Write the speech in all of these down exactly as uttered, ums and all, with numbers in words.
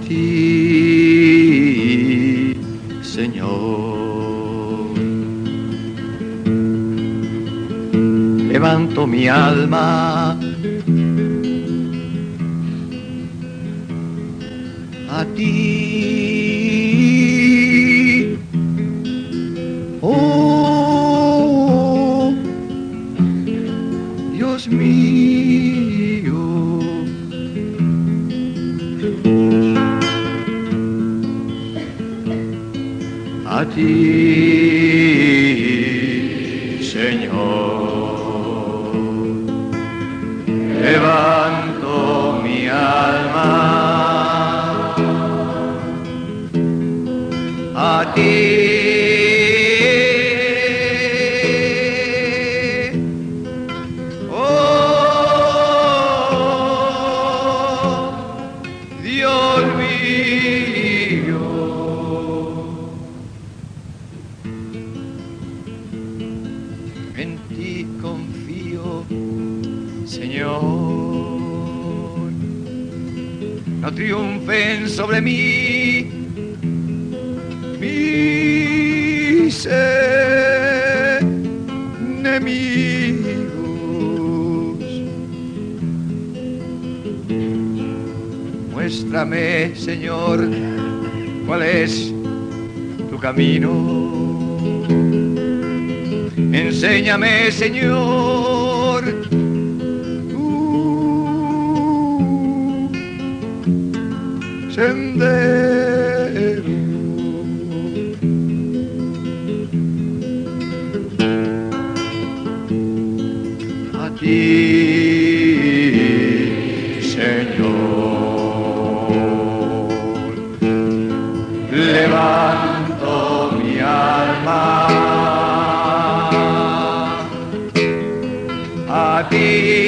ti, Señor. Levanto mi alma a ti, oh Dios mío. A ti, Señor, levanto mi alma. A ti, oh Dios mío. En ti confío, Señor. No triunfen sobre mí mis enemigos. Muéstrame, Señor, cuál es tu camino. Enséñame, Señor, tu sendero. A ti, Señor, levanto mi alma. A ti,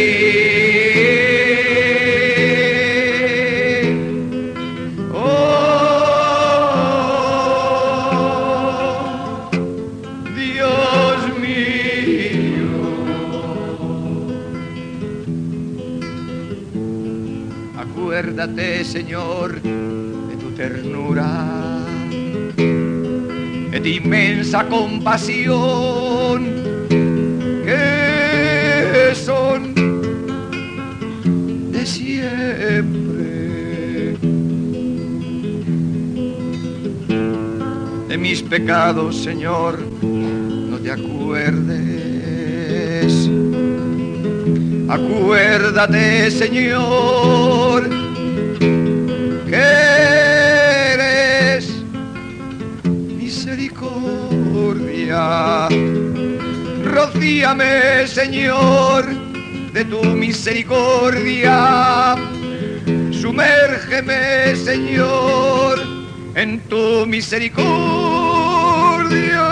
oh Dios mío. Acuérdate, Señor, de tu ternura, de tu inmensa compasión, que son de siempre. De mis pecados, Señor, no te acuerdes. Acuérdate, Señor, que eres misericordia. Rocíame, Señor, de tu misericordia. Sumérgeme, Señor, en tu misericordia.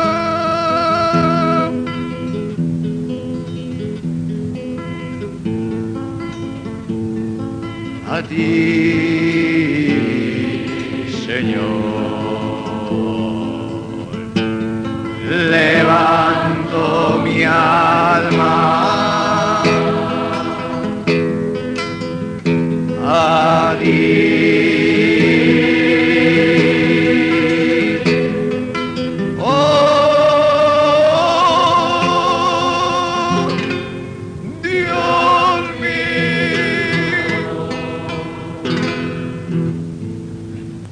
A ti, Señor, levanto mi alma. A ti, oh Dios mío.